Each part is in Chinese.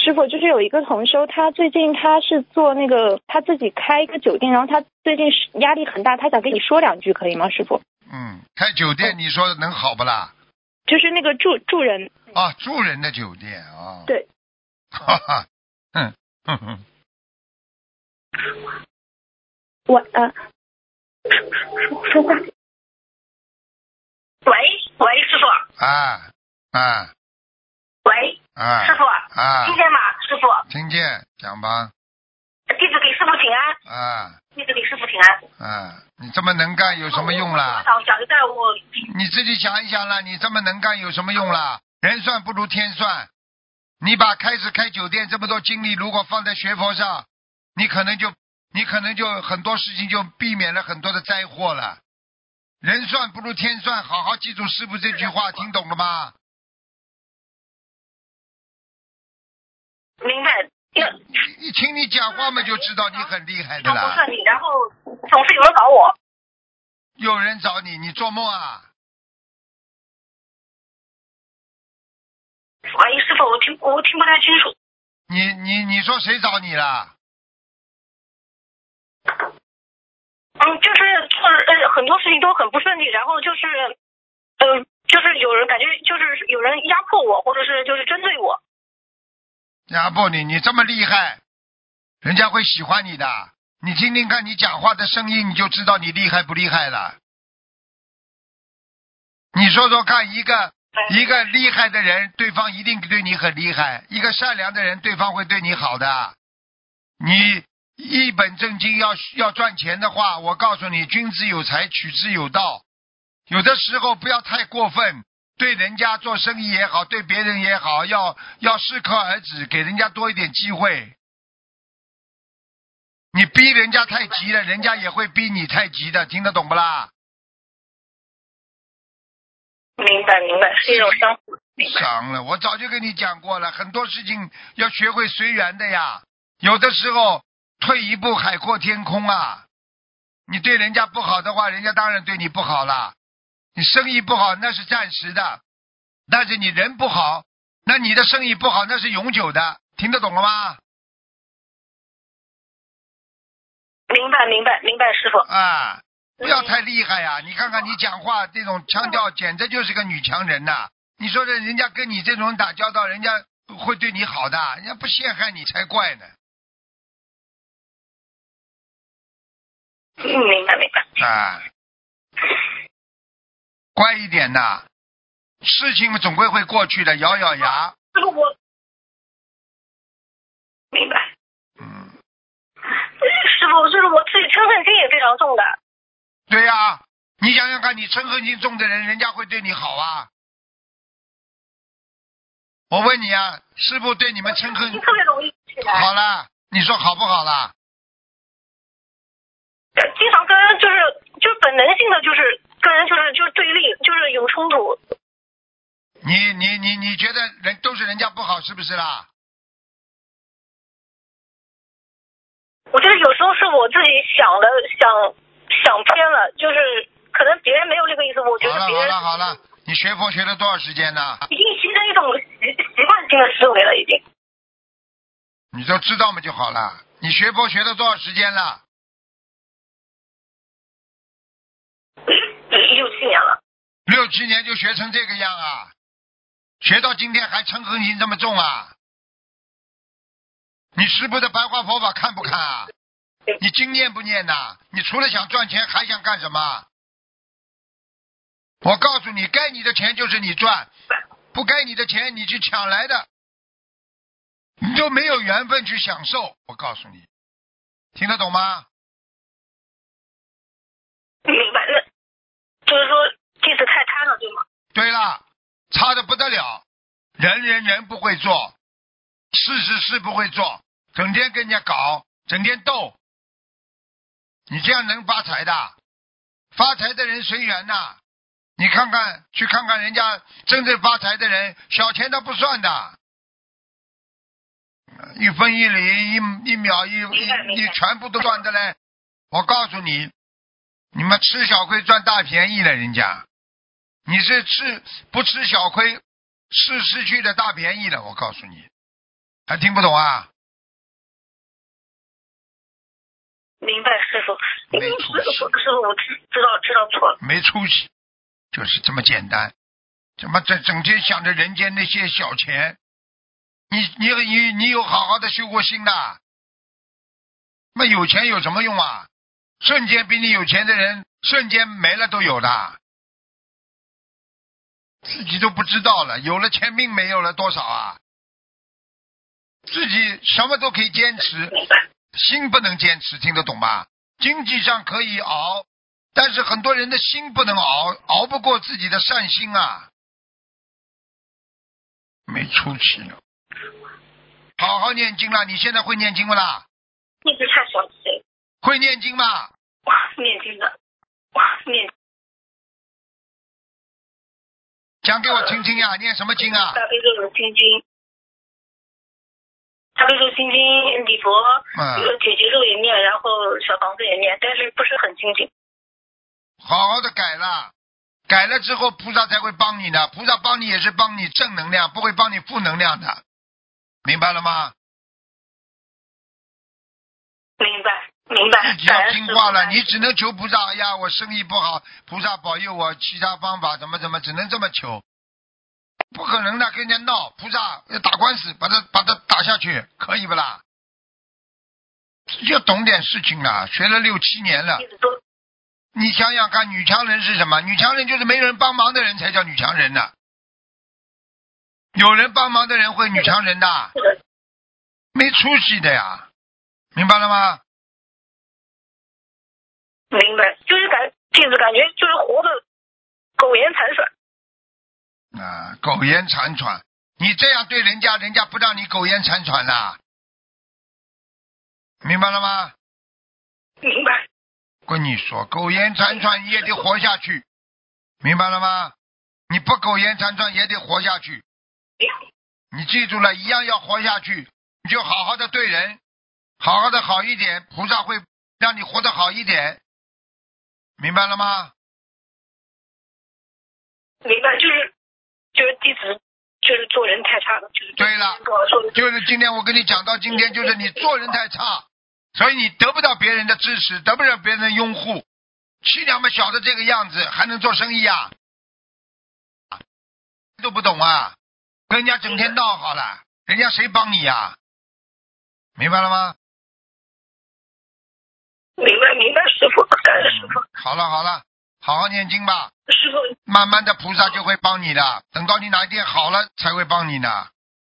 师傅，就是有一个同修，他最近他是做那个他自己开一个酒店，然后他最近是压力很大，他想跟你说两句，可以吗，师傅？ 开酒店你说能好不啦？ 就是那个助人啊，住人的酒店啊。 对。 哈哈， 我说话。 喂，师傅。喂，师傅。听见吗，师傅？ 听见，讲吧。 弟子给师傅请安。弟子给师傅请安。 你这么能干有什么用啦？ 想一下我。 你自己想一想啦，你这么能干有什么用啦？人算不如天算。你把开始开酒店这么多精力，如果放在学佛上，你可能就很多事情就避免了很多的灾祸了。人算不如天算，好好记住师父这句话，听懂了吗？ 明白。 一听你讲话嘛，就知道你很厉害的啦。 不顺利，然后总是有人找我。 有人找你，你做梦啊？ 喂，师傅，我听不太清楚。 你说谁找你了？ 就是很多事情都很不顺利，然后就是有人感觉就是有人压迫我，或者是就是针对我。 压迫你，你这么厉害，人家会喜欢你的。你听听看你讲话的声音，你就知道你厉害不厉害了。你说说看，一个厉害的人，对方一定对你很厉害；一个善良的人，对方会对你好的。你一本正经要赚钱的话，我告诉你，君子有才，取之有道。有的时候不要太过分，对人家做生意也好，对别人也好，要适可而止，给人家多一点机会。你逼人家太急了，人家也会逼你太急的，听得懂不啦？ 明白，是一种相互。 伤了，我早就跟你讲过了，很多事情要学会随缘的呀。有的时候退一步海阔天空啊。你对人家不好的话，人家当然对你不好了。你生意不好那是暂时的，但是你人不好，那你的生意不好那是永久的，听得懂了吗？ 明白，师傅。 不要太厉害呀！你看看你讲话这种腔调，简直就是个女强人呐！你说人家跟你这种人打交道，人家会对你好的，人家不陷害你才怪呢。 明白。 乖一点呐，事情总归会过去的，咬咬牙。 师傅，我明白。师傅，就是我自己嗔恨心也非常重的。 对呀，你想想看，你嗔恨心重的人，人家会对你好啊。我问你啊，师父对你们嗔恨特别容易起来。 好了，你说好不好啦？ 经常跟人就是本能性的就是跟人就是对立，就是有冲突。 你觉得人都是人家不好是不是啦？ 我觉得有时候是我自己想偏了，就是可能别人没有这个意思，我觉得别人。 好了，你学佛学了多少时间呢？ 已经形成一种习惯性的思维了，已经。 你都知道嘛就好了。你学佛学了多少时间了 ？6、7年了。 6、7年就学成这个样啊？学到今天还嗔恨心这么重啊？你师父的白话佛法看不看啊？你经念不念呐？你除了想赚钱还想干什么？我告诉你，该你的钱就是你赚，不该你的钱你去抢来的，你就没有缘分去享受。我告诉你，听得懂吗？ 明白了，就是说弟子太贪了，对吗？ 对了，差的不得了，人不会做，事不会做，整天跟人家搞，整天斗，你这样能发财的？发财的人随缘呐。你去看看人家真正发财的人，小钱都不算的，一分一厘一秒一全部都赚的嘞。我告诉你，你们吃小亏赚大便宜了，人家你是不吃小亏，是失去的大便宜了。我告诉你， 还听不懂啊？ 明白，师傅。 没出息。 师傅，我知道错了。 没出息，就是这么简单。怎么整天想着人间那些小钱？你有好好的修过心的？那有钱有什么用啊？瞬间比你有钱的人瞬间没了都有的，自己都不知道了。有了钱命没有了多少啊？自己什么都可以坚持，心不能坚持，听得懂吗？经济上可以熬，但是很多人的心不能熬不过自己的善心啊，没出息了。好好念经了，你现在会念经不啦？ 一直太小气了。 会念经吗？ 哇，念经的，念。 讲给我听听呀，念什么经啊？ 大悲咒有心经，大悲咒心经礼佛，解结咒也念，然后小房子也念，但是不是很精进。 好好的改了，改了之后菩萨才会帮你的，菩萨帮你也是帮你正能量，不会帮你负能量的，明白了吗？ 明白。 自己要听话了，你只能求菩萨。哎呀，我生意不好，菩萨保佑我，其他方法怎么只能这么求，不可能的，跟人家闹，菩萨要打官司，把他打下去，可以不啦？要懂点事情啊，学了6、7年了。你想想看，女强人是什么？女强人就是没人帮忙的人才叫女强人呢。有人帮忙的人会女强人的，没出息的呀，明白了吗？ 明白，就是弟子感觉就是活的苟延残喘。 啊，苟延残喘，你这样对人家，人家不让你苟延残喘啦，明白了吗？ 明白。 跟你说，苟延残喘也得活下去，明白了吗？你不苟延残喘也得活下去，你记住了，一样要活下去，你就好好的对人，好好的好一点，菩萨会让你活得好一点，明白了吗？ 明白，就是弟子就是做人太差了，就是对了，就是今天我跟你讲到今天，就是你做人太差，所以你得不到别人的支持，得不到别人的拥护，气量嘛小的这个样子，还能做生意啊？都不懂啊，跟人家整天闹好了，人家谁帮你呀？明白了吗？ 明白，师傅，感恩师傅。 好了，好好念经吧。 师傅， 慢慢的菩萨就会帮你的，等到你哪一天好了才会帮你呢。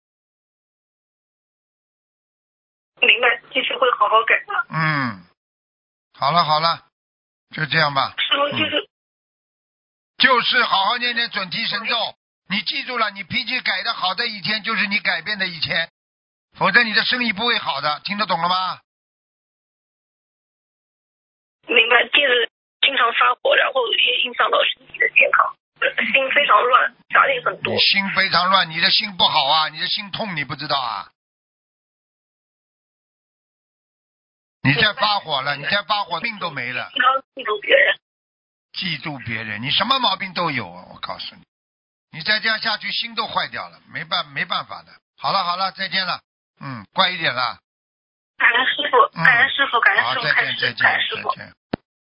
明白，继续会好好改的。 好了，就这样吧。 师傅就是好好念念准提神咒，你记住了，你脾气改的好的一天就是你改变的一天，否则你的生意不会好的，听得懂了吗？ 明白，弟子经常发火，然后也影响到身体的健康，心非常乱，杂念很多。 你心非常乱，你的心不好啊，你的心痛，你不知道啊？你再发火了，你再发火，命都没了。 经常记住别人。 记住别人，你什么毛病都有啊！我告诉你，你再这样下去，心都坏掉了，没办法的。好了，再见了。乖一点了。 感恩师傅，感恩师傅，感恩师傅， 好，再见。